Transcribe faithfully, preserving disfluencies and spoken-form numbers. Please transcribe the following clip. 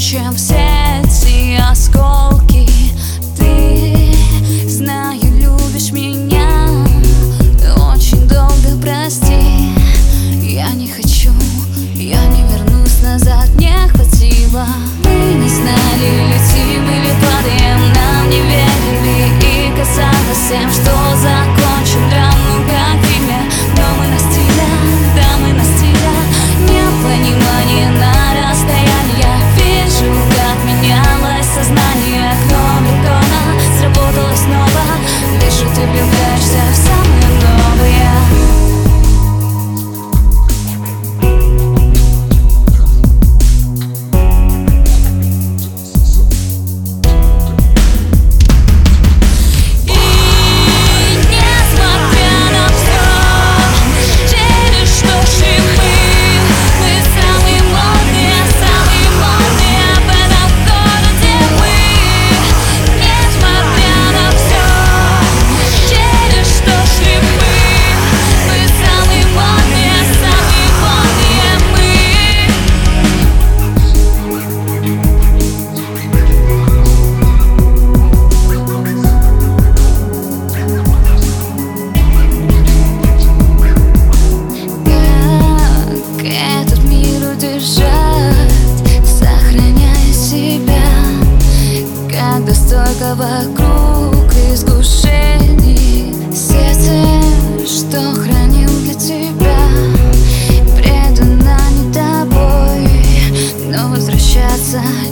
чем все эти осколки. Ты, знаю, любишь меня очень долго, прости. Я не хочу, я не вернусь назад, не хватило. Мы не знали, летим или падаем, нам не верили и казалось всем, что закончим драму как в фильме. Но мы на стиле, да мы на стиле, непонимание на расстоянии. Я вижу, как менялось сознание, окно бетона сработало снова. Вижу, ты влюбляешься в самое новое. Когда столько вокруг искушений, сердце, что хранил для тебя, предано не тобой, но возвращаться